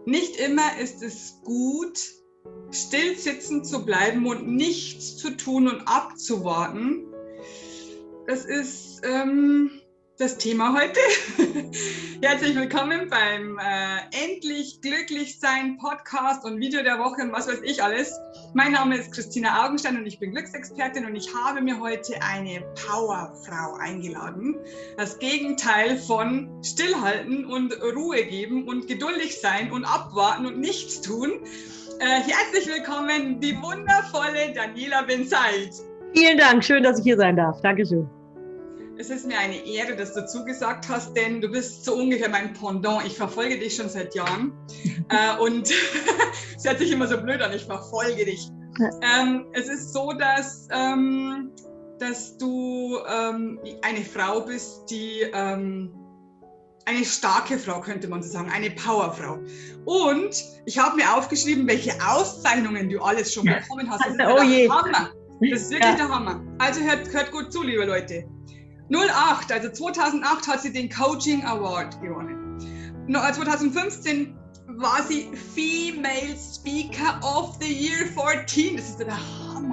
Nicht immer ist es gut, still sitzen zu bleiben und nichts zu tun und abzuwarten. Das ist das Thema heute. Herzlich willkommen beim Endlich Glücklich Sein Podcast und Video der Woche und was weiß ich alles. Mein Name ist Christina Augenstein und ich bin Glücksexpertin und ich habe mir heute eine Powerfrau eingeladen. Das Gegenteil von Stillhalten und Ruhe geben und geduldig sein und abwarten und nichts tun. Herzlich willkommen, die wundervolle Daniela Ben-Said. Vielen Dank, schön, dass ich hier sein darf. Dankeschön. Es ist mir eine Ehre, dass du zugesagt hast, denn du bist so ungefähr mein Pendant. Ich verfolge dich schon seit Jahren und es hört sich immer so blöd an, ich verfolge dich. Es ist so, dass du eine Frau bist, die eine starke Frau, könnte man so sagen, eine Powerfrau. Und ich habe mir aufgeschrieben, welche Auszeichnungen du alles schon bekommen hast. Das ist der Hammer. Das ist wirklich der Hammer. Also hört gut zu, liebe Leute. 2008 hat sie den Coaching Award gewonnen. 2015 war sie Female Speaker of the Year 14. Das ist der Hammer.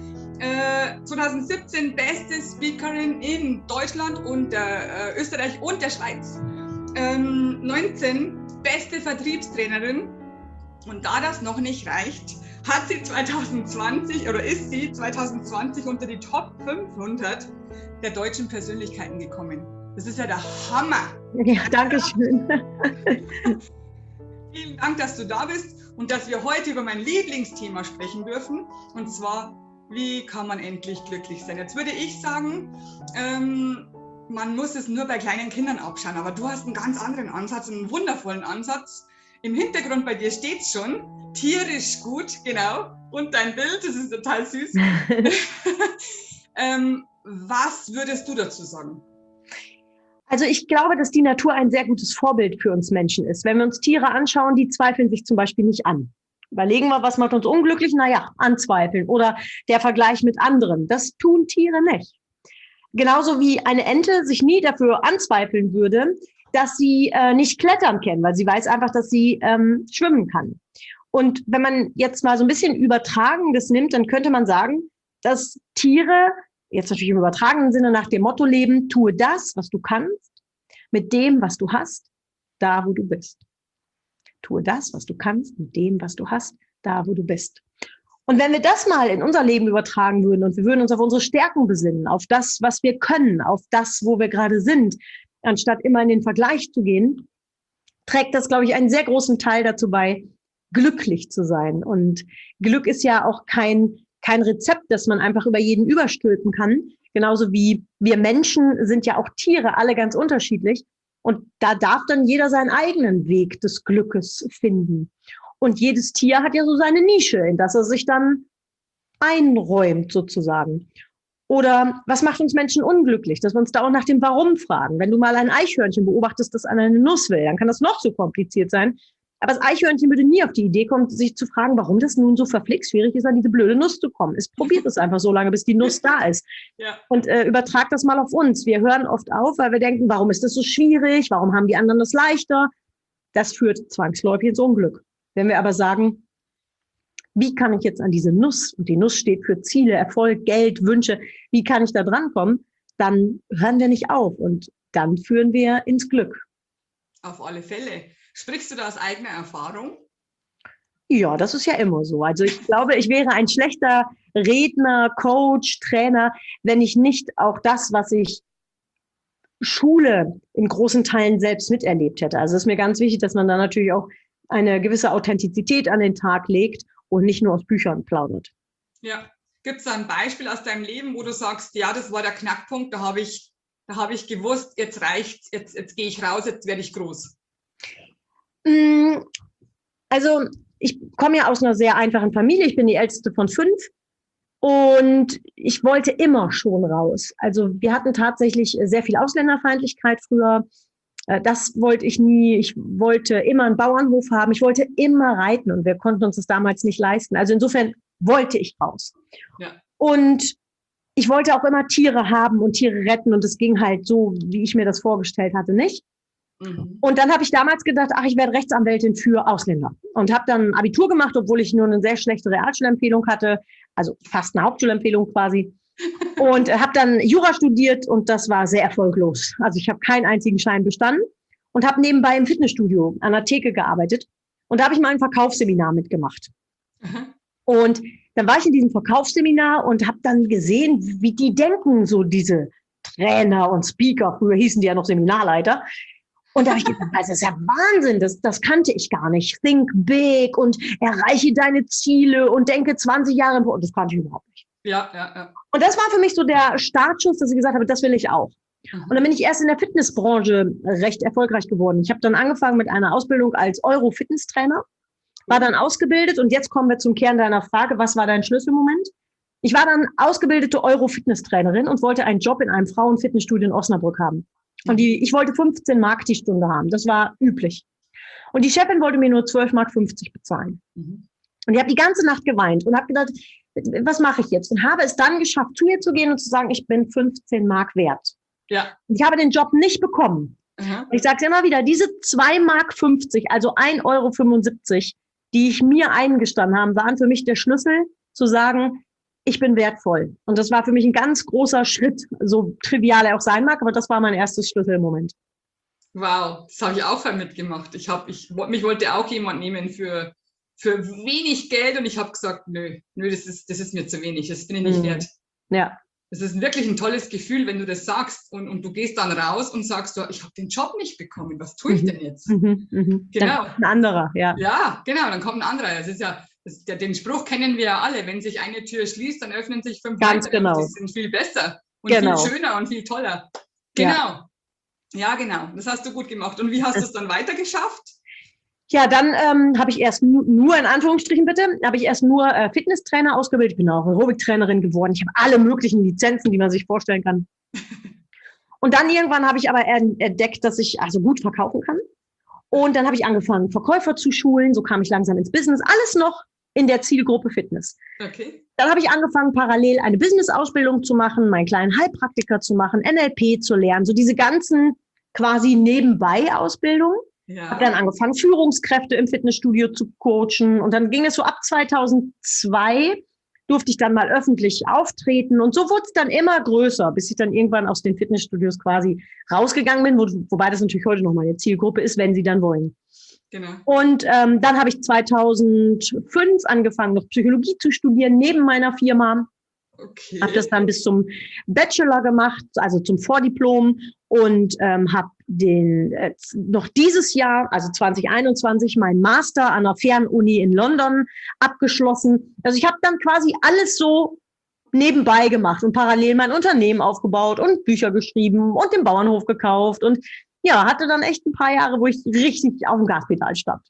2017 beste Speakerin in Deutschland und Österreich und der Schweiz. 19 beste Vertriebstrainerin. Und da das noch nicht reicht, hat sie 2020 unter die Top 500 der deutschen Persönlichkeiten gekommen. Das ist ja der Hammer. Ja, danke schön. Vielen Dank, dass du da bist und dass wir heute über mein Lieblingsthema sprechen dürfen. Und zwar, wie kann man endlich glücklich sein? Jetzt würde ich sagen, man muss es nur bei kleinen Kindern abschauen. Aber du hast einen ganz anderen Ansatz, einen wundervollen Ansatz. Im Hintergrund bei dir steht es schon, tierisch gut, genau. Und dein Bild, das ist total süß. Was würdest du dazu sagen? Also ich glaube, dass die Natur ein sehr gutes Vorbild für uns Menschen ist. Wenn wir uns Tiere anschauen, die zweifeln sich zum Beispiel nicht an. Überlegen wir, was macht uns unglücklich? Naja, anzweifeln oder der Vergleich mit anderen. Das tun Tiere nicht. Genauso wie eine Ente sich nie dafür anzweifeln würde, dass sie nicht klettern kann, weil sie weiß einfach, dass sie schwimmen kann. Und wenn man jetzt mal so ein bisschen Übertragendes nimmt, dann könnte man sagen, dass Tiere jetzt natürlich im übertragenen Sinne nach dem Motto leben, tue das, was du kannst, mit dem, was du hast, da, wo du bist. Tue das, was du kannst, mit dem, was du hast, da, wo du bist. Und wenn wir das mal in unser Leben übertragen würden und wir würden uns auf unsere Stärken besinnen, auf das, was wir können, auf das, wo wir gerade sind, anstatt immer in den Vergleich zu gehen, trägt das, glaube ich, einen sehr großen Teil dazu bei, glücklich zu sein. Und Glück ist ja auch kein Rezept, das man einfach über jeden überstülpen kann. Genauso wie wir Menschen sind ja auch Tiere, alle ganz unterschiedlich. Und da darf dann jeder seinen eigenen Weg des Glückes finden. Und jedes Tier hat ja so seine Nische, in das er sich dann einräumt sozusagen. Oder was macht uns Menschen unglücklich? Dass wir uns da auch nach dem Warum fragen. Wenn du mal ein Eichhörnchen beobachtest, das an eine Nuss will, dann kann das noch so kompliziert sein. Aber das Eichhörnchen würde nie auf die Idee kommen, sich zu fragen, warum das nun so verflixt schwierig ist, an diese blöde Nuss zu kommen. Es probiert es einfach so lange, bis die Nuss da ist. Ja. Und übertragt das mal auf uns. Wir hören oft auf, weil wir denken, warum ist das so schwierig? Warum haben die anderen das leichter? Das führt zwangsläufig ins Unglück. Wenn wir aber sagen, wie kann ich jetzt an diese Nuss, und die Nuss steht für Ziele, Erfolg, Geld, Wünsche, wie kann ich da drankommen? Dann hören wir nicht auf und dann führen wir ins Glück. Auf alle Fälle. Sprichst du da aus eigener Erfahrung? Ja, das ist ja immer so. Also ich glaube, ich wäre ein schlechter Redner, Coach, Trainer, wenn ich nicht auch das, was ich Schule in großen Teilen selbst miterlebt hätte. Also es ist mir ganz wichtig, dass man da natürlich auch eine gewisse Authentizität an den Tag legt und nicht nur aus Büchern plaudert. Ja, gibt es da ein Beispiel aus deinem Leben, wo du sagst, ja, das war der Knackpunkt, da habe ich gewusst, jetzt reicht's, jetzt gehe ich raus, jetzt werde ich groß. Also ich komme ja aus einer sehr einfachen Familie. Ich bin die älteste von 5 und ich wollte immer schon raus. Also wir hatten tatsächlich sehr viel Ausländerfeindlichkeit früher. Das wollte ich nie. Ich wollte immer einen Bauernhof haben. Ich wollte immer reiten und wir konnten uns das damals nicht leisten. Also insofern wollte ich raus. Ja. Und ich wollte auch immer Tiere haben und Tiere retten und es ging halt so, wie ich mir das vorgestellt hatte, nicht. Und dann habe ich damals gedacht, ach, ich werde Rechtsanwältin für Ausländer. Und habe dann ein Abitur gemacht, obwohl ich nur eine sehr schlechte Realschulempfehlung hatte, also fast eine Hauptschulempfehlung quasi. Und habe dann Jura studiert und das war sehr erfolglos. Also ich habe keinen einzigen Schein bestanden und habe nebenbei im Fitnessstudio an der Theke gearbeitet. Und da habe ich mal ein Verkaufsseminar mitgemacht. Und dann war ich in diesem Verkaufsseminar und habe dann gesehen, wie die denken, so diese Trainer und Speaker. Früher hießen die ja noch Seminarleiter. Und da habe ich gedacht, das ist ja Wahnsinn, das kannte ich gar nicht. Think big und erreiche deine Ziele und denke 20 Jahre im Voraus. Das kannte ich überhaupt nicht. Ja. Und das war für mich so der Startschuss, dass ich gesagt habe, das will ich auch. Und dann bin ich erst in der Fitnessbranche recht erfolgreich geworden. Ich habe dann angefangen mit einer Ausbildung als Euro-Fitnesstrainer, war dann ausgebildet und jetzt kommen wir zum Kern deiner Frage, was war dein Schlüsselmoment? Ich war dann ausgebildete Euro-Fitnesstrainerin und wollte einen Job in einem Frauenfitnessstudio in Osnabrück haben. Und ich wollte 15 Mark die Stunde haben. Das war üblich. Und die Chefin wollte mir nur 12,50 Mark bezahlen. Und ich habe die ganze Nacht geweint und habe gedacht, was mache ich jetzt? Und habe es dann geschafft, zu ihr zu gehen und zu sagen, ich bin 15 Mark wert. Ja. Und ich habe den Job nicht bekommen. Ich sage es immer wieder, diese 2,50 Mark, also 1,75 €, die ich mir eingestanden habe, waren für mich der Schlüssel zu sagen, ich bin wertvoll. Und das war für mich ein ganz großer Schritt, so trivial er auch sein mag, aber das war mein erstes Schlüsselmoment. Wow, das habe ich auch mitgemacht. Mich wollte auch jemand nehmen für wenig Geld und ich habe gesagt, nö, das ist mir zu wenig, das bin ich nicht wert. Ja. Es ist wirklich ein tolles Gefühl, wenn du das sagst und du gehst dann raus und sagst, ich habe den Job nicht bekommen, was tue ich denn jetzt? Genau. Dann kommt ein anderer, ja. Ja, genau, dann kommt ein anderer. Das ist ja, den Spruch kennen wir ja alle, wenn sich eine Tür schließt, dann öffnen sich 5 Ganz weitere genau. und die sind viel besser und Genau. viel schöner und viel toller. Genau. Ja, genau, das hast du gut gemacht. Und wie hast du es dann weiter geschafft? Ja, dann habe ich erst nur, in Anführungsstrichen bitte, habe ich erst nur Fitnesstrainer ausgebildet. Ich bin auch Aerobic-Trainerin geworden. Ich habe alle möglichen Lizenzen, die man sich vorstellen kann. Und dann irgendwann habe ich aber entdeckt, dass ich also gut verkaufen kann. Und dann habe ich angefangen, Verkäufer zu schulen. So kam ich langsam ins Business. Alles noch in der Zielgruppe Fitness. Okay. Dann habe ich angefangen, parallel eine Business-Ausbildung zu machen, meinen kleinen Heilpraktiker zu machen, NLP zu lernen. So diese ganzen quasi Nebenbei-Ausbildungen. Ja. Habe dann angefangen, Führungskräfte im Fitnessstudio zu coachen. Und dann ging es so ab 2002, durfte ich dann mal öffentlich auftreten. Und so wurde es dann immer größer, bis ich dann irgendwann aus den Fitnessstudios quasi rausgegangen bin, wobei das natürlich heute noch meine Zielgruppe ist, wenn sie dann wollen. Genau. Und dann habe ich 2005 angefangen, noch Psychologie zu studieren, neben meiner Firma. Okay. Habe das dann bis zum Bachelor gemacht, also zum Vordiplom und habe noch dieses Jahr, also 2021, meinen Master an der Fernuni in London abgeschlossen. Also ich habe dann quasi alles so nebenbei gemacht und parallel mein Unternehmen aufgebaut und Bücher geschrieben und den Bauernhof gekauft und ja, hatte dann echt ein paar Jahre, wo ich richtig auf dem Gaspedal stand.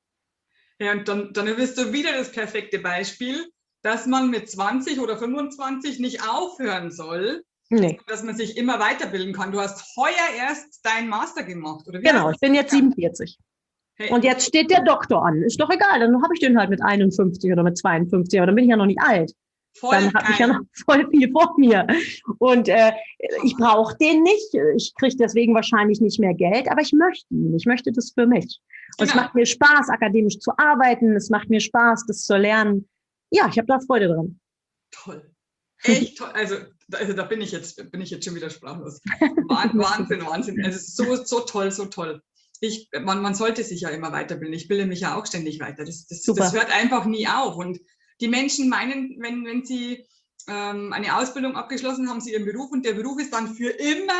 Ja, und dann bist du wieder das perfekte Beispiel, dass man mit 20 oder 25 nicht aufhören soll, Nee. dass man sich immer weiterbilden kann. Du hast heuer erst deinen Master gemacht, oder wie? Genau, ich bin jetzt 47. Hey. Und jetzt steht der Doktor an. Ist doch egal, dann habe ich den halt mit 51 oder mit 52, aber dann bin ich ja noch nicht alt. Dann habe ich ja noch voll viel vor mir. Und ich brauche den nicht. Ich kriege deswegen wahrscheinlich nicht mehr Geld, aber ich möchte ihn. Ich möchte das für mich. Und es macht mir Spaß, akademisch zu arbeiten. Es macht mir Spaß, das zu lernen. Ja, ich habe da Freude dran. Toll. Echt toll. Also da bin ich jetzt schon wieder sprachlos. Wahnsinn. Es ist so toll, so toll. Man sollte sich ja immer weiterbilden. Ich bilde mich ja auch ständig weiter. Das hört einfach nie auf. Und die Menschen meinen, wenn sie eine Ausbildung abgeschlossen haben, sie ihren Beruf und der Beruf ist dann für immer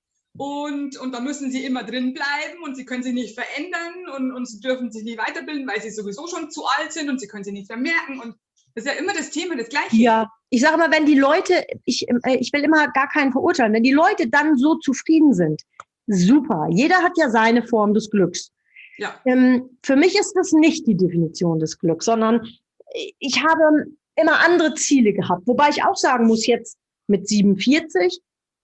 und da müssen sie immer drin bleiben und sie können sich nicht verändern und sie dürfen sich nie weiterbilden, weil sie sowieso schon zu alt sind und sie können sich nicht vermerken und das ist ja immer das Thema, das Gleiche. Ja, ich sage mal, wenn die Leute, ich will immer gar keinen verurteilen, wenn die Leute dann so zufrieden sind, super. Jeder hat ja seine Form des Glücks. Ja. Für mich ist das nicht die Definition des Glücks, sondern ich habe immer andere Ziele gehabt. Wobei ich auch sagen muss, jetzt mit 47,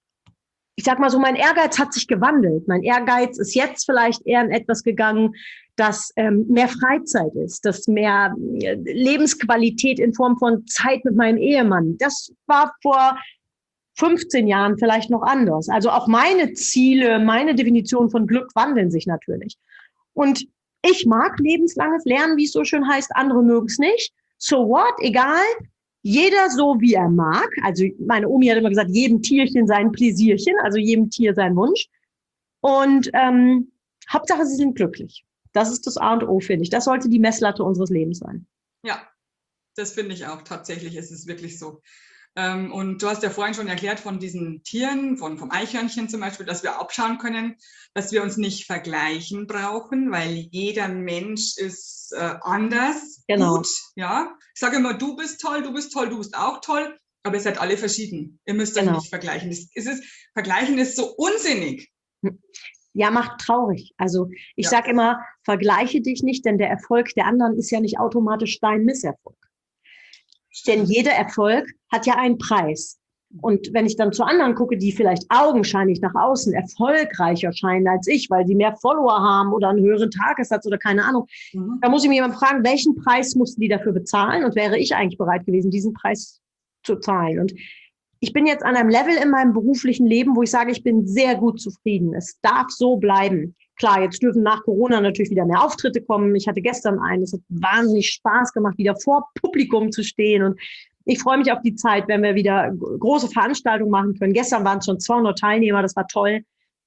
ich sag mal so, mein Ehrgeiz hat sich gewandelt. Mein Ehrgeiz ist jetzt vielleicht eher in etwas gegangen, dass mehr Freizeit ist, dass mehr Lebensqualität in Form von Zeit mit meinem Ehemann. Das war vor 15 Jahren vielleicht noch anders. Also auch meine Ziele, meine Definition von Glück wandeln sich natürlich. Und ich mag lebenslanges Lernen, wie es so schön heißt. Andere mögen es nicht. So what? Egal. Jeder so, wie er mag. Also meine Omi hat immer gesagt, jedem Tierchen sein Pläsierchen, also jedem Tier sein Wunsch. Und Hauptsache, sie sind glücklich. Das ist das A und O, finde ich. Das sollte die Messlatte unseres Lebens sein. Ja, das finde ich auch. Tatsächlich ist es wirklich so. Und du hast ja vorhin schon erklärt von diesen Tieren, vom Eichhörnchen zum Beispiel, dass wir abschauen können, dass wir uns nicht vergleichen brauchen, weil jeder Mensch ist anders, Genau. gut. Ja? Ich sage immer, du bist toll, du bist toll, du bist auch toll, aber ihr seid alle verschieden. Ihr müsst euch nicht vergleichen. Vergleichen ist so unsinnig. Ja, macht traurig. Also ich sage immer, vergleiche dich nicht, denn der Erfolg der anderen ist ja nicht automatisch dein Misserfolg. Denn jeder Erfolg hat ja einen Preis. Und wenn ich dann zu anderen gucke, die vielleicht augenscheinlich nach außen erfolgreicher scheinen als ich, weil sie mehr Follower haben oder einen höheren Tagessatz oder keine Ahnung, da muss ich mich jemand fragen, welchen Preis mussten die dafür bezahlen und wäre ich eigentlich bereit gewesen, diesen Preis zu zahlen? Und ich bin jetzt an einem Level in meinem beruflichen Leben, wo ich sage, ich bin sehr gut zufrieden. Es darf so bleiben. Klar, jetzt dürfen nach Corona natürlich wieder mehr Auftritte kommen. Ich hatte gestern einen, es hat wahnsinnig Spaß gemacht, wieder vor Publikum zu stehen. Und ich freue mich auf die Zeit, wenn wir wieder große Veranstaltungen machen können. Gestern waren es schon 200 Teilnehmer, das war toll.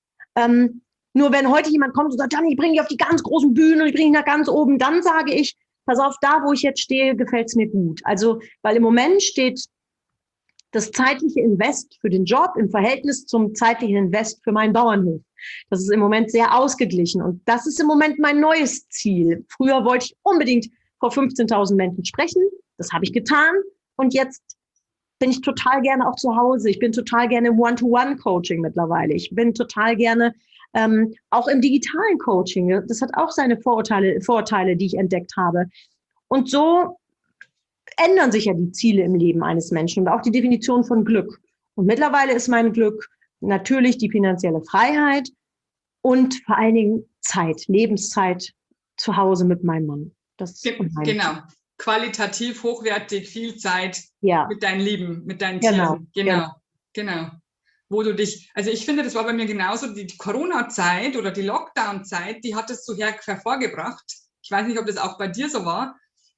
Nur wenn heute jemand kommt und sagt, Gianni, ich bringe dich auf die ganz großen Bühnen und ich bringe dich nach ganz oben, dann sage ich, pass auf, da, wo ich jetzt stehe, gefällt es mir gut. Also, weil im Moment steht das zeitliche Invest für den Job im Verhältnis zum zeitlichen Invest für meinen Bauernhof. Das ist im Moment sehr ausgeglichen und das ist im Moment mein neues Ziel. Früher wollte ich unbedingt vor 15.000 Menschen sprechen. Das habe ich getan und jetzt bin ich total gerne auch zu Hause. Ich bin total gerne im One-to-One-Coaching mittlerweile. Ich bin total gerne auch im digitalen Coaching. Das hat auch seine Vorteile, die ich entdeckt habe. Und so ändern sich ja die Ziele im Leben eines Menschen und auch die Definition von Glück. Und mittlerweile ist mein Glück natürlich die finanzielle Freiheit und vor allen Dingen Zeit, Lebenszeit zu Hause mit meinem Mann. Das ist genau. Qualitativ, hochwertig, viel Zeit mit deinen Lieben, mit deinen Tieren. Genau. Wo du dich, also ich finde, das war bei mir genauso, die Corona-Zeit oder die Lockdown-Zeit, die hat es so hervorgebracht. Ich weiß nicht, ob das auch bei dir so war,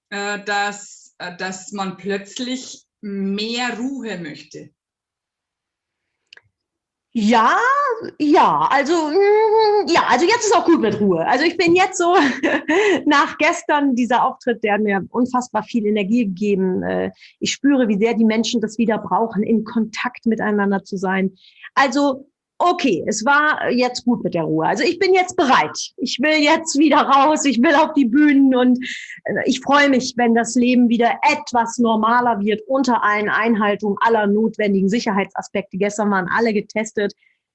dass man plötzlich mehr Ruhe möchte. Also jetzt ist auch gut mit Ruhe. Also ich bin jetzt so, nach gestern dieser Auftritt, der hat mir unfassbar viel Energie gegeben. Ich spüre, wie sehr die Menschen das wieder brauchen, in Kontakt miteinander zu sein. Also okay, es war jetzt gut mit der Ruhe. Also ich bin jetzt bereit. Ich will jetzt wieder raus. Ich will auf die Bühnen und ich freue mich, wenn das Leben wieder etwas normaler wird unter allen Einhaltungen aller notwendigen Sicherheitsaspekte. Gestern waren alle getestet.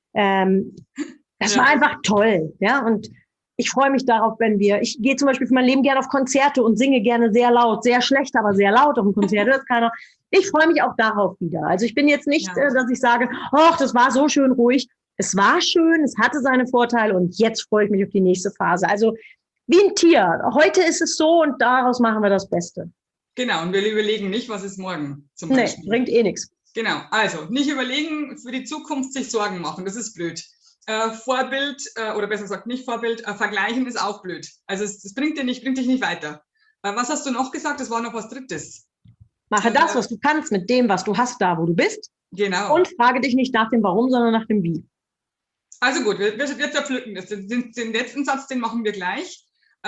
Das war einfach toll. Ja, und ich freue mich darauf, ich gehe zum Beispiel für mein Leben gerne auf Konzerte und singe gerne sehr laut, sehr schlecht, aber sehr laut auf dem Konzert. Hört keiner. Ich freue mich auch darauf wieder. Also ich bin jetzt nicht, dass ich sage, ach, das war so schön ruhig. Es war schön, es hatte seine Vorteile und jetzt freue ich mich auf die nächste Phase. Also wie ein Tier. Heute ist es so und daraus machen wir das Beste. Genau, und wir überlegen nicht, was ist morgen zum Beispiel. Nee, bringt eh nichts. Genau, also nicht überlegen, für die Zukunft sich Sorgen machen, das ist blöd. Vorbild, oder besser gesagt nicht Vorbild, vergleichen ist auch blöd. Also es bringt dich nicht weiter. Was hast du noch gesagt? Es war noch was Drittes. Mache das, was du kannst, mit dem, was du hast, da, wo du bist. Genau. Und frage dich nicht nach dem Warum, sondern nach dem Wie. Also gut, wir zerpflücken das. Den letzten Satz, den machen wir gleich.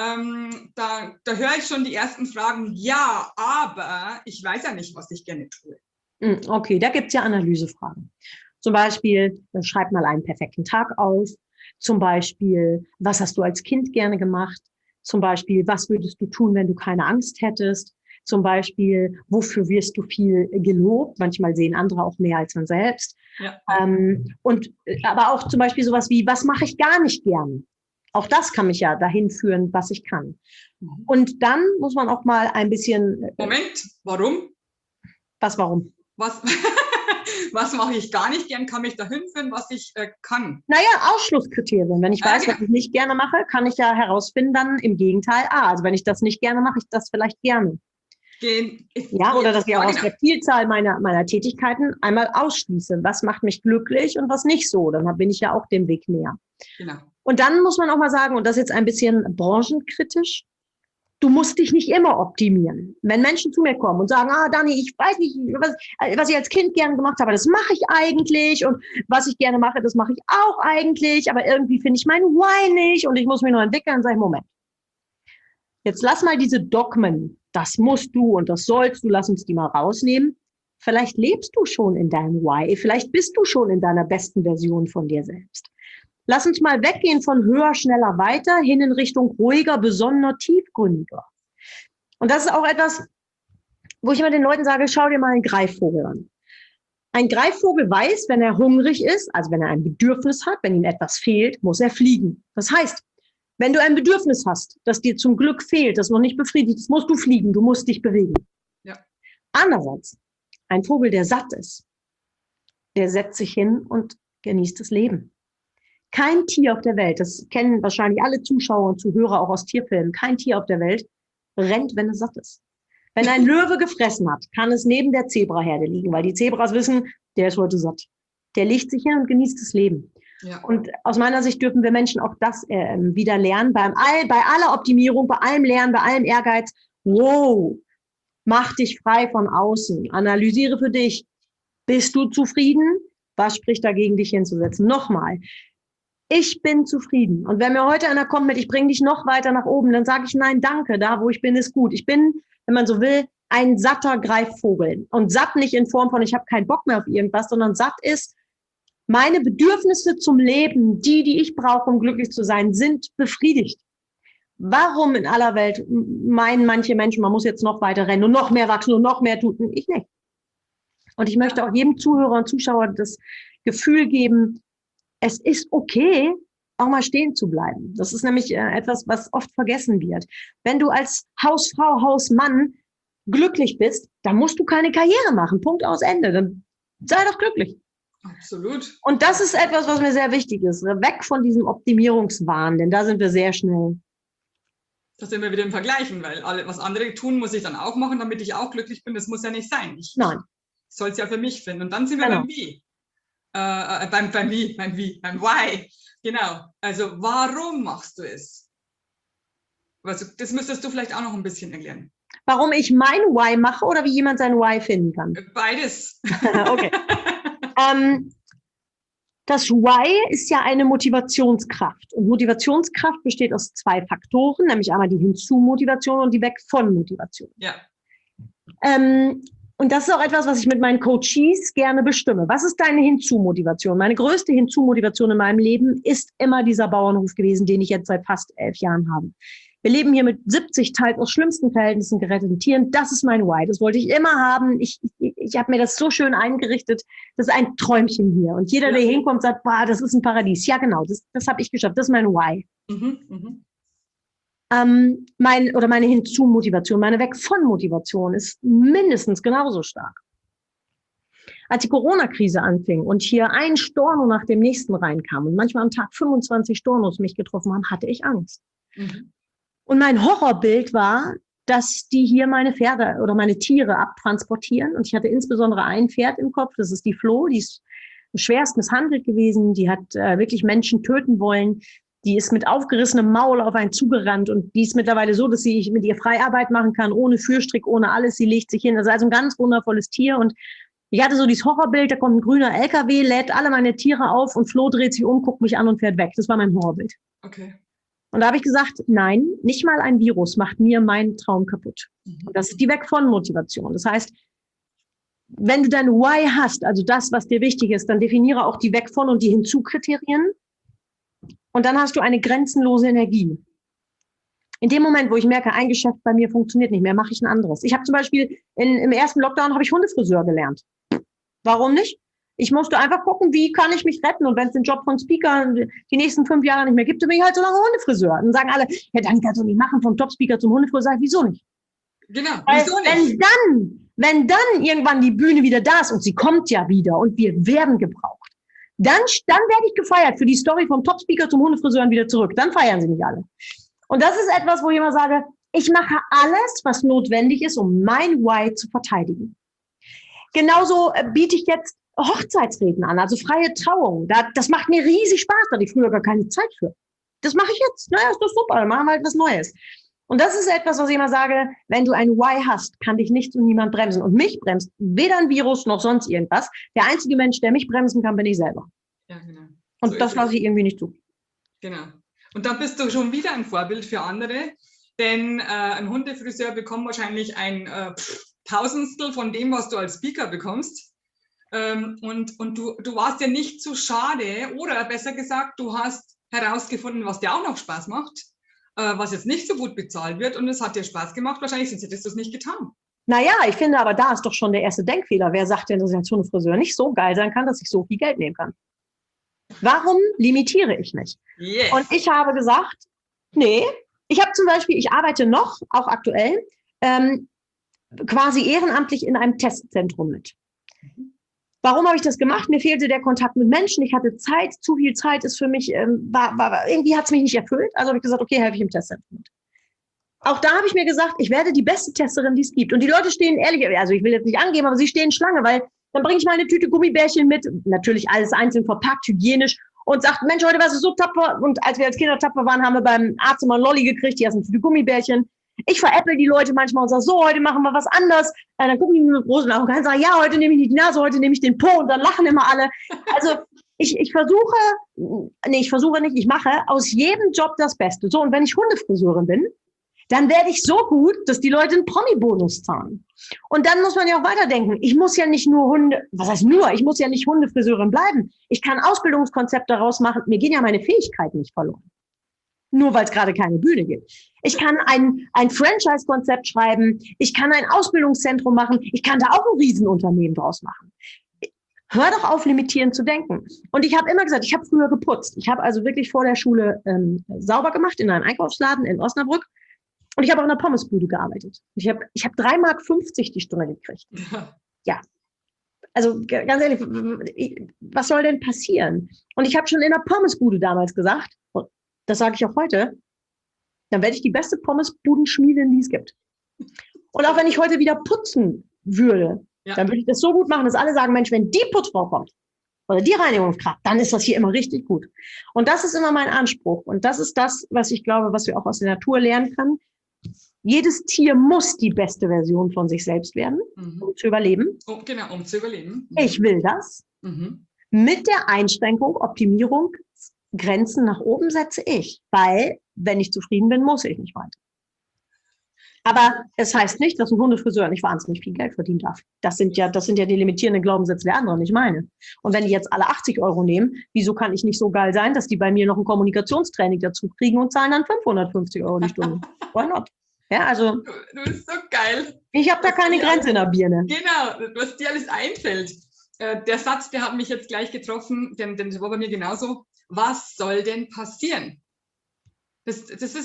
Da höre ich schon die ersten Fragen. Ja, aber ich weiß ja nicht, was ich gerne tue. Okay, da gibt es ja Analysefragen. Zum Beispiel, schreib mal einen perfekten Tag auf. Zum Beispiel, was hast du als Kind gerne gemacht? Zum Beispiel, was würdest du tun, wenn du keine Angst hättest? Zum Beispiel, wofür wirst du viel gelobt? Manchmal sehen andere auch mehr als man selbst. Ja. Aber auch zum Beispiel sowas wie, was mache ich gar nicht gern? Auch das kann mich ja dahin führen, was ich kann. Und dann muss man auch mal ein bisschen... Moment, warum? Warum? Was mache ich gar nicht gern, kann mich dahin führen, was ich kann. Naja, Ausschlusskriterien. Wenn ich weiß, was ich nicht gerne mache, kann ich ja herausfinden, dann im Gegenteil, also wenn ich das nicht gerne mache, ich das vielleicht gerne. Ja, oder dass ich auch aus der Vielzahl meiner Tätigkeiten einmal ausschließe. Was macht mich glücklich und was nicht so? Dann bin ich ja auch dem Weg näher. Genau. Und dann muss man auch mal sagen, und das ist jetzt ein bisschen branchenkritisch, du musst dich nicht immer optimieren. Wenn Menschen zu mir kommen und sagen, Dani, ich weiß nicht, was ich als Kind gerne gemacht habe, das mache ich eigentlich. Und was ich gerne mache, das mache ich auch eigentlich. Aber irgendwie finde ich mein Why nicht und ich muss mich noch entwickeln. Dann sage ich, Moment. Jetzt lass mal diese Dogmen, das musst du und das sollst du, lass uns die mal rausnehmen. Vielleicht lebst du schon in deinem Why. Vielleicht bist du schon in deiner besten Version von dir selbst. Lass uns mal weggehen von höher, schneller, weiter hin in Richtung ruhiger, besonnener, tiefgründiger. Und das ist auch etwas, wo ich immer den Leuten sage, schau dir mal einen Greifvogel an. Ein Greifvogel weiß, wenn er hungrig ist, also wenn er ein Bedürfnis hat, wenn ihm etwas fehlt, muss er fliegen. Das heißt, wenn du ein Bedürfnis hast, das dir zum Glück fehlt, das noch nicht befriedigt ist, musst du fliegen, du musst dich bewegen. Ja. Andererseits, ein Vogel, der satt ist, der setzt sich hin und genießt das Leben. Kein Tier auf der Welt, das kennen wahrscheinlich alle Zuschauer und Zuhörer auch aus Tierfilmen, kein Tier auf der Welt rennt, wenn es satt ist. Wenn ein Löwe gefressen hat, kann es neben der Zebraherde liegen, weil die Zebras wissen, der ist heute satt. Der legt sich hin und genießt das Leben. Ja. Und aus meiner Sicht dürfen wir Menschen auch das wieder lernen, bei aller Optimierung, bei allem Lernen, bei allem Ehrgeiz. Wow, mach dich frei von außen, analysiere für dich. Bist du zufrieden? Was spricht dagegen, dich hinzusetzen? Nochmal. Ich bin zufrieden. Und wenn mir heute einer kommt mit, ich bringe dich noch weiter nach oben, dann sage ich, nein, danke, da wo ich bin, ist gut. Ich bin, wenn man so will, ein satter Greifvogel. Und satt nicht in Form von, ich habe keinen Bock mehr auf irgendwas, sondern satt ist, meine Bedürfnisse zum Leben, die ich brauche, um glücklich zu sein, sind befriedigt. Warum in aller Welt meinen manche Menschen, man muss jetzt noch weiter rennen und noch mehr wachsen und noch mehr tun? Ich nicht. Und ich möchte auch jedem Zuhörer und Zuschauer das Gefühl geben, es ist okay, auch mal stehen zu bleiben. Das ist nämlich etwas, was oft vergessen wird. Wenn du als Hausfrau, Hausmann glücklich bist, dann musst du keine Karriere machen. Punkt, aus, Ende. Dann sei doch glücklich. Absolut. Und das ist etwas, was mir sehr wichtig ist. Weg von diesem Optimierungswahn, denn da sind wir sehr schnell. Da sind wir wieder im Vergleichen, weil was andere tun, muss ich dann auch machen, damit ich auch glücklich bin. Das muss ja nicht sein. Nein. Ich soll es ja für mich finden. Und dann sind wir beim Wie. Beim Why. Genau. Also, warum machst du es? Also, das müsstest du vielleicht auch noch ein bisschen erklären. Warum ich mein Why mache oder wie jemand sein Why finden kann? Beides. Okay. Das Why ist ja eine Motivationskraft. Und Motivationskraft besteht aus 2 Faktoren, nämlich einmal die Hinzu-Motivation und die Weg-von-Motivation. Ja. Und das ist auch etwas, was ich mit meinen Coaches gerne bestimme. Was ist deine Hinzu-Motivation? Meine größte Hinzu-Motivation in meinem Leben ist immer dieser Bauernhof gewesen, den ich jetzt seit fast 11 Jahren habe. Wir leben hier mit 70 teils aus schlimmsten Verhältnissen geretteten Tieren. Das ist mein Why. Das wollte ich immer haben. Ich habe mir das so schön eingerichtet. Das ist ein Träumchen hier. Und jeder, der hier hinkommt, sagt, boah, das ist ein Paradies. Ja, genau, das habe ich geschafft. Das ist mein Why. Meine Hinzu-Motivation, meine Weg-von-Motivation ist mindestens genauso stark. Als die Corona-Krise anfing und hier ein Storno nach dem nächsten reinkam und manchmal am Tag 25 Stornos mich getroffen haben, hatte ich Angst. Und mein Horrorbild war, dass die hier meine Pferde oder meine Tiere abtransportieren. Und ich hatte insbesondere ein Pferd im Kopf, das ist die Flo, die ist schwerst misshandelt gewesen, die hat wirklich Menschen töten wollen. Die ist mit aufgerissenem Maul auf einen zugerannt und die ist mittlerweile so, dass sie mit ihr Freiarbeit machen kann, ohne Fürstrick, ohne alles. Sie legt sich hin. Das ist also ein ganz wundervolles Tier. Und ich hatte so dieses Horrorbild, da kommt ein grüner LKW, lädt alle meine Tiere auf und Flo dreht sich um, guckt mich an und fährt weg. Das war mein Horrorbild. Okay. Und da habe ich gesagt, nein, nicht mal ein Virus macht mir meinen Traum kaputt. Und das ist die Weg-von-Motivation. Das heißt, wenn du dein Why hast, also das, was dir wichtig ist, dann definiere auch die Weg-von- und die Hinzu-Kriterien. Und dann hast du eine grenzenlose Energie. In dem Moment, wo ich merke, ein Geschäft bei mir funktioniert nicht mehr, mache ich ein anderes. Ich habe zum Beispiel im ersten Lockdown habe ich Hundefriseur gelernt. Warum nicht? Ich musste einfach gucken, wie kann ich mich retten? Und wenn es den Job von Speaker die nächsten 5 Jahre nicht mehr gibt, dann bin ich halt so lange Hundefriseur. Dann sagen alle, ja, dann kannst du nicht machen, vom Top-Speaker zum Hundefriseur. Sag ich, wieso nicht? Genau, wieso nicht? Wenn dann irgendwann die Bühne wieder da ist und sie kommt ja wieder und wir werden gebraucht, dann werde ich gefeiert für die Story vom Top-Speaker zum Hundefriseur und wieder zurück. Dann feiern sie mich alle. Und das ist etwas, wo ich immer sage, Ich mache alles, was notwendig ist, um mein Why zu verteidigen. Genauso biete ich jetzt Hochzeitsreden an, also freie Trauungen. Das macht mir riesig Spaß, da hatte ich früher gar keine Zeit für. Das mache ich jetzt. Naja, ist doch super, dann machen wir halt was Neues. Und das ist etwas, was ich immer sage, wenn du ein Why hast, kann dich nichts und niemand bremsen. Und mich bremst weder ein Virus noch sonst irgendwas. Der einzige Mensch, der mich bremsen kann, bin ich selber. Ja, genau. Und so das lasse ich irgendwie nicht zu. Genau. Und dann bist du schon wieder ein Vorbild für andere, denn ein Hundefriseur bekommt wahrscheinlich ein Tausendstel von dem, was du als Speaker bekommst. Und du warst ja nicht zu schade, oder besser gesagt, du hast herausgefunden, was dir auch noch Spaß macht, was jetzt nicht so gut bezahlt wird, und es hat dir Spaß gemacht, wahrscheinlich, sonst hättest du es nicht getan. Naja, ich finde aber, da ist doch schon der erste Denkfehler. Wer sagt denn, dass ich als Hundefriseur nicht so geil sein kann, dass ich so viel Geld nehmen kann? Warum limitiere ich mich? Yes. Und ich habe gesagt, nee, ich habe zum Beispiel, ich arbeite noch, auch aktuell, quasi ehrenamtlich in einem Testzentrum mit. Warum habe ich das gemacht? Mir fehlte der Kontakt mit Menschen. Ich hatte Zeit. Zu viel Zeit ist für mich, irgendwie hat es mich nicht erfüllt. Also habe ich gesagt, okay, helfe ich im Testzentrum mit. Auch da habe ich mir gesagt, ich werde die beste Testerin, die es gibt. Und die Leute stehen ehrlich, also ich will jetzt nicht angeben, aber sie stehen Schlange, weil dann bringe ich mal eine Tüte Gummibärchen mit, natürlich alles einzeln verpackt, hygienisch, und sagt, Mensch, heute warst du so tapfer. Und als wir als Kinder tapfer waren, haben wir beim Arzt immer einen Lolli gekriegt, hier hast eine Tüte Gummibärchen. Ich veräpple die Leute manchmal und sage, so, heute machen wir was anderes. Dann gucken die mit großen Augen und sagen, ja, heute nehme ich nicht die Nase, heute nehme ich den Po, und dann lachen immer alle. Also ich mache aus jedem Job das Beste. So, und wenn ich Hundefriseurin bin, dann werde ich so gut, dass die Leute einen Promi-Bonus zahlen. Und dann muss man ja auch weiterdenken. Ich muss ja nicht nur ich muss ja nicht Hundefriseurin bleiben. Ich kann Ausbildungskonzepte daraus machen. Mir gehen ja meine Fähigkeiten nicht verloren. Nur weil es gerade keine Bühne gibt. Ich kann ein Franchise-Konzept schreiben. Ich kann ein Ausbildungszentrum machen. Ich kann da auch ein Riesenunternehmen draus machen. Hör doch auf, limitierend zu denken. Und ich habe immer gesagt, ich habe früher geputzt. Ich habe also wirklich vor der Schule sauber gemacht in einem Einkaufsladen in Osnabrück. Und ich habe auch in einer Pommesbude gearbeitet. Ich hab 3,50 Mark die Stunde gekriegt. Ja. Also ganz ehrlich, was soll denn passieren? Und ich habe schon in der Pommesbude damals gesagt, und das sage ich auch heute, dann werde ich die beste Pommesbudenschmiedin, die es gibt. Und auch wenn ich heute wieder putzen würde, dann würde ich das so gut machen, dass alle sagen, Mensch, wenn die Putzfrau kommt oder die Reinigungskraft, dann ist das hier immer richtig gut. Und das ist immer mein Anspruch. Und das ist das, was ich glaube, was wir auch aus der Natur lernen können. Jedes Tier muss die beste Version von sich selbst werden, um zu überleben. Genau, um zu überleben. Ich will das. Mit der Einschränkung, Optimierung, Grenzen nach oben setze ich. Weil, wenn ich zufrieden bin, muss ich nicht weiter. Aber es heißt nicht, dass ein Hundefriseur nicht wahnsinnig viel Geld verdienen darf. Das sind ja die limitierenden Glaubenssätze der anderen, nicht meine. Und wenn die jetzt alle 80 € nehmen, wieso kann ich nicht so geil sein, dass die bei mir noch ein Kommunikationstraining dazu kriegen und zahlen dann 550 € die Stunde? Why not? Ja, also. Du bist so geil. Ich habe da keine Grenze in der Birne. Genau, was dir alles einfällt. Der Satz, der hat mich jetzt gleich getroffen, denn das war bei mir genauso. Was soll denn passieren? Das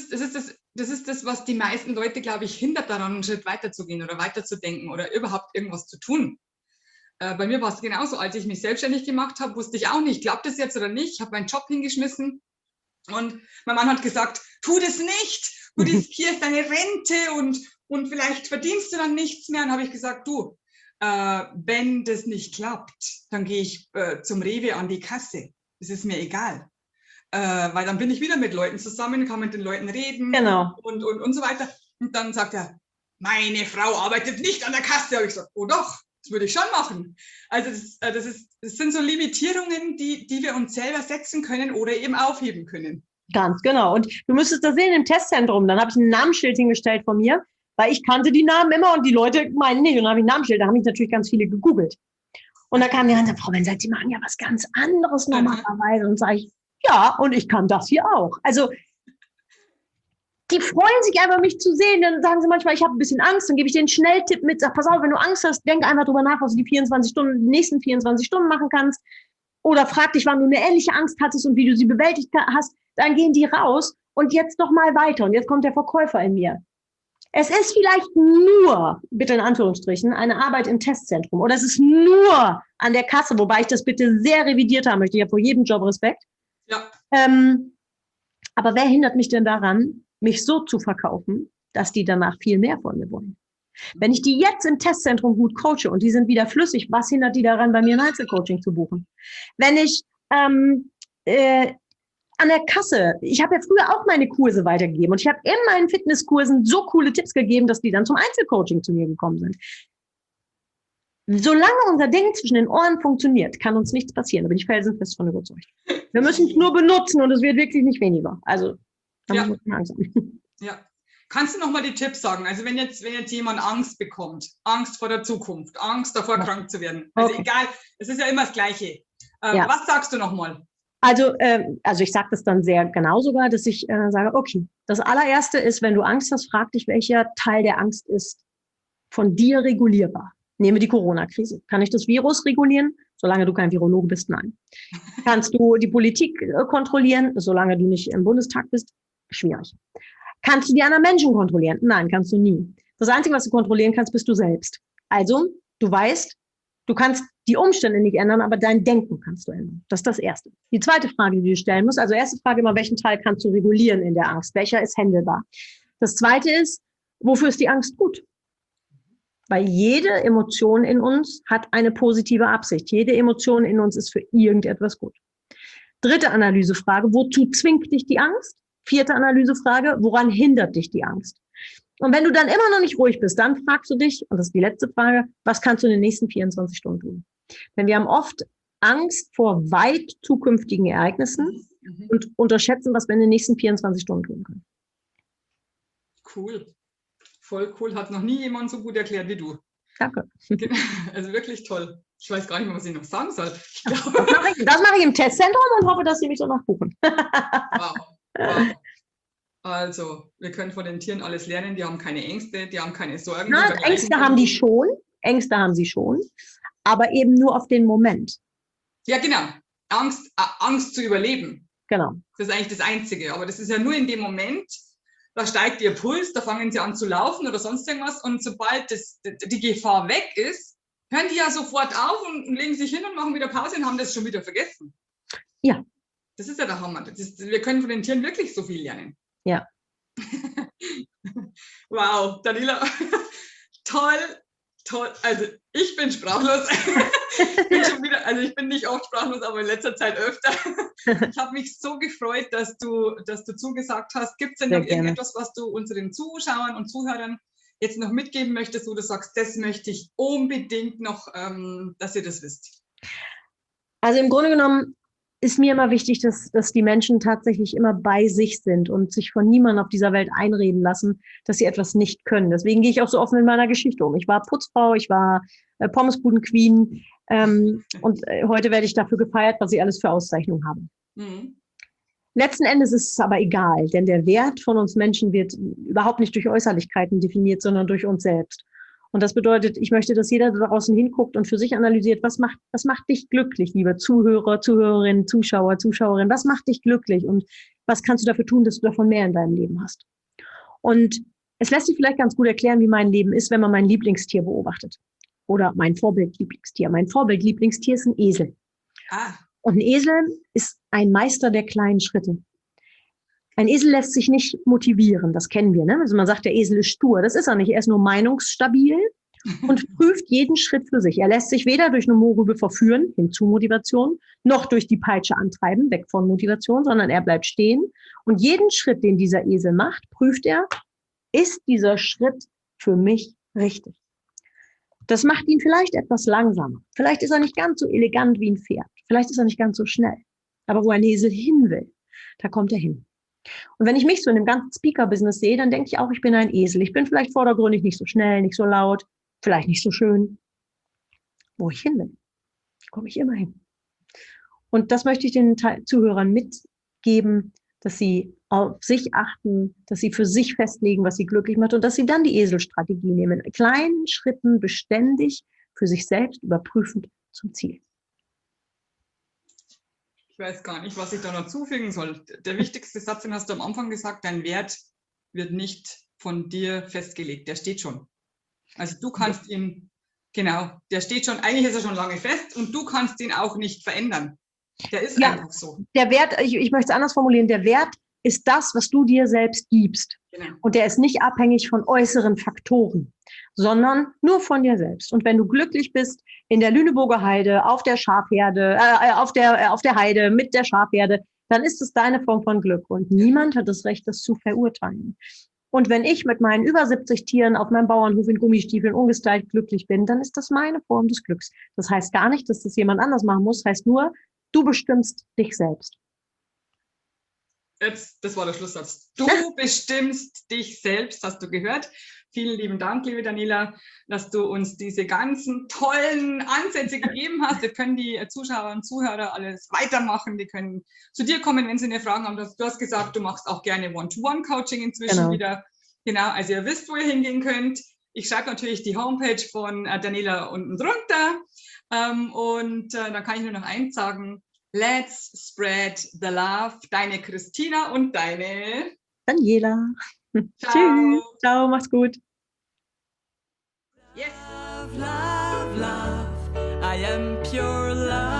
ist das, was die meisten Leute, glaube ich, hindert daran, einen Schritt weiterzugehen oder weiterzudenken oder überhaupt irgendwas zu tun. Bei mir war es genauso. Als ich mich selbstständig gemacht habe, wusste ich auch nicht, klappt das jetzt oder nicht. Ich habe meinen Job hingeschmissen und mein Mann hat gesagt, tu das nicht. Hier ist deine Rente und vielleicht verdienst du dann nichts mehr. Und habe ich gesagt, du, wenn das nicht klappt, dann gehe ich zum Rewe an die Kasse. Das ist mir egal. Weil dann bin ich wieder mit Leuten zusammen, kann mit den Leuten reden, genau, und so weiter. Und dann sagt er, meine Frau arbeitet nicht an der Kasse. Da habe ich gesagt, oh doch, das würde ich schon machen. Also das sind so Limitierungen, die wir uns selber setzen können oder eben aufheben können. Ganz genau. Und du müsstest das sehen im Testzentrum. Dann habe ich ein Namensschild hingestellt von mir, weil ich kannte die Namen immer und die Leute meinen nicht. Und dann habe ich ein Namensschild, da haben mich natürlich ganz viele gegoogelt. Und da kam jemand und sagte, Frau Benseid, Sie machen ja was ganz anderes normalerweise. Und sage ich, ja, und ich kann das hier auch. Also die freuen sich einfach, mich zu sehen. Dann sagen sie manchmal, ich habe ein bisschen Angst. Dann gebe ich denen einen Schnelltipp mit. Sag, pass auf, wenn du Angst hast, denk einfach drüber nach, was du die nächsten 24 Stunden machen kannst. Oder frag dich, wann du eine ähnliche Angst hattest und wie du sie bewältigt hast. Dann gehen die raus und jetzt noch mal weiter. Und jetzt kommt der Verkäufer in mir. Es ist vielleicht nur, bitte in Anführungsstrichen, eine Arbeit im Testzentrum. Oder es ist nur an der Kasse, wobei ich das bitte sehr revidiert haben möchte. Ich habe vor jedem Job Respekt. Ja. Aber wer hindert mich denn daran, mich so zu verkaufen, dass die danach viel mehr von mir wollen. Wenn ich die jetzt im Testzentrum gut coache und die sind wieder flüssig, was hindert die daran, bei mir ein Einzelcoaching zu buchen? Wenn ich an der Kasse, ich habe ja früher auch meine Kurse weitergegeben und ich habe in meinen Fitnesskursen so coole Tipps gegeben, dass die dann zum Einzelcoaching zu mir gekommen sind. Solange unser Ding zwischen den Ohren funktioniert, kann uns nichts passieren. Da bin ich felsenfest von überzeugt. Wir müssen es nur benutzen und es wird wirklich nicht weniger. Also, da muss man keine Angst haben. Ja. Kannst du nochmal die Tipps sagen? Also wenn jetzt jemand Angst bekommt, Angst vor der Zukunft, Angst davor, krank zu werden. Also egal, es ist ja immer das Gleiche. Was sagst du nochmal? Also ich sage das dann sehr genau sogar, dass ich sage, okay, das allererste ist, wenn du Angst hast, frag dich, welcher Teil der Angst ist von dir regulierbar. Nehmen wir die Corona-Krise. Kann ich das Virus regulieren? Solange du kein Virologe bist, nein. Kannst du die Politik kontrollieren? Solange du nicht im Bundestag bist? Schwierig. Kannst du die anderen Menschen kontrollieren? Nein, kannst du nie. Das Einzige, was du kontrollieren kannst, bist du selbst. Also, du weißt, du kannst die Umstände nicht ändern, aber dein Denken kannst du ändern. Das ist das Erste. Die zweite Frage, die du stellen musst, also erste Frage immer, welchen Teil kannst du regulieren in der Angst? Welcher ist handelbar? Das Zweite ist, wofür ist die Angst gut? Weil jede Emotion in uns hat eine positive Absicht. Jede Emotion in uns ist für irgendetwas gut. Dritte Analysefrage, wozu zwingt dich die Angst? Vierte Analysefrage, woran hindert dich die Angst? Und wenn du dann immer noch nicht ruhig bist, dann fragst du dich, und das ist die letzte Frage, was kannst du in den nächsten 24 Stunden tun? Denn wir haben oft Angst vor weit zukünftigen Ereignissen und unterschätzen, was wir in den nächsten 24 Stunden tun können. Cool. Voll cool. Hat noch nie jemand so gut erklärt wie du. Danke. Also wirklich toll. Ich weiß gar nicht mehr, was ich noch sagen soll. Das mache ich im Testzentrum und hoffe, dass sie mich danach buchen. Wow. Wow. Also, wir können von den Tieren alles lernen. Die haben keine Ängste, die haben keine Sorgen. Na, Ängste haben die schon. Ängste haben sie schon. Aber eben nur auf den Moment. Ja, genau. Angst zu überleben. Genau. Das ist eigentlich das Einzige. Aber das ist ja nur in dem Moment, da steigt ihr Puls, da fangen sie an zu laufen oder sonst irgendwas. Und sobald die Gefahr weg ist, hören die ja sofort auf und legen sich hin und machen wieder Pause und haben das schon wieder vergessen. Ja. Das ist ja der Hammer. Wir können von den Tieren wirklich so viel lernen. Ja. Wow, Daniela, toll, toll. Also ich bin sprachlos. Ich bin nicht oft sprachlos, aber in letzter Zeit öfter. Ich habe mich so gefreut, dass du zugesagt hast. Gibt es denn noch irgendetwas, was du unseren Zuschauern und Zuhörern jetzt noch mitgeben möchtest, wo du sagst, das möchte ich unbedingt noch, dass ihr das wisst? Also im Grunde genommen ist mir immer wichtig, dass die Menschen tatsächlich immer bei sich sind und sich von niemandem auf dieser Welt einreden lassen, dass sie etwas nicht können. Deswegen gehe ich auch so offen in meiner Geschichte um. Ich war Putzfrau, ich war Pommesbuden-Queen und heute werde ich dafür gefeiert, was ich alles für Auszeichnungen habe. Mhm. Letzten Endes ist es aber egal, denn der Wert von uns Menschen wird überhaupt nicht durch Äußerlichkeiten definiert, sondern durch uns selbst. Und das bedeutet, ich möchte, dass jeder da draußen hinguckt und für sich analysiert, was macht dich glücklich, liebe Zuhörer, Zuhörerinnen, Zuschauer, Zuschauerinnen, was macht dich glücklich und was kannst du dafür tun, dass du davon mehr in deinem Leben hast? Und es lässt sich vielleicht ganz gut erklären, wie mein Leben ist, wenn man mein Lieblingstier beobachtet oder mein Vorbild-Lieblingstier. Mein Vorbild-Lieblingstier ist ein Esel. Und ein Esel ist ein Meister der kleinen Schritte. Ein Esel lässt sich nicht motivieren, das kennen wir, ne? Also man sagt, der Esel ist stur. Das ist er nicht. Er ist nur meinungsstabil und prüft jeden Schritt für sich. Er lässt sich weder durch eine Mohrrübe verführen, hin zu Motivation, noch durch die Peitsche antreiben, weg von Motivation, sondern er bleibt stehen. Und jeden Schritt, den dieser Esel macht, prüft er, ist dieser Schritt für mich richtig? Das macht ihn vielleicht etwas langsamer. Vielleicht ist er nicht ganz so elegant wie ein Pferd. Vielleicht ist er nicht ganz so schnell. Aber wo ein Esel hin will, da kommt er hin. Und wenn ich mich so in dem ganzen Speaker-Business sehe, dann denke ich auch, ich bin ein Esel. Ich bin vielleicht vordergründig nicht so schnell, nicht so laut, vielleicht nicht so schön. Wo ich hin will, komme ich immer hin. Und das möchte ich den Zuhörern mitgeben, dass sie auf sich achten, dass sie für sich festlegen, was sie glücklich macht und dass sie dann die Eselstrategie nehmen. In kleinen Schritten beständig für sich selbst überprüfend zum Ziel. Ich weiß gar nicht, was ich da noch zufügen soll. Der wichtigste Satz, den hast du am Anfang gesagt, dein Wert wird nicht von dir festgelegt, der steht schon. Also du kannst ihn, genau, der steht schon, eigentlich ist er schon lange fest und du kannst ihn auch nicht verändern. Der ist einfach so. Der Wert, ich möchte es anders formulieren, der Wert ist das, was du dir selbst gibst. Genau. Und der ist nicht abhängig von äußeren Faktoren, sondern nur von dir selbst. Und wenn du glücklich bist in der Lüneburger Heide, auf der Schafherde, auf der Heide mit der Schafherde, dann ist es deine Form von Glück. Und niemand hat das Recht, das zu verurteilen. Und wenn ich mit meinen über 70 Tieren auf meinem Bauernhof in Gummistiefeln ungestylt glücklich bin, dann ist das meine Form des Glücks. Das heißt gar nicht, dass das jemand anders machen muss. Das heißt nur, du bestimmst dich selbst. Jetzt, das war der Schlusssatz. Du bestimmst dich selbst, hast du gehört. Vielen lieben Dank, liebe Daniela, dass du uns diese ganzen tollen Ansätze gegeben hast. Das können die Zuschauer und Zuhörer alles weitermachen. Die können zu dir kommen, wenn sie eine Frage haben. Du hast gesagt, du machst auch gerne One-to-One-Coaching inzwischen wieder. Genau, also ihr wisst, wo ihr hingehen könnt. Ich schreibe natürlich die Homepage von Daniela unten drunter. Dann kann ich nur noch eins sagen. Let's spread the love. Deine Christina und deine Daniela. Ciao. Tschüss. Ciao, mach's gut. Yes. Love, love, love. I am pure love.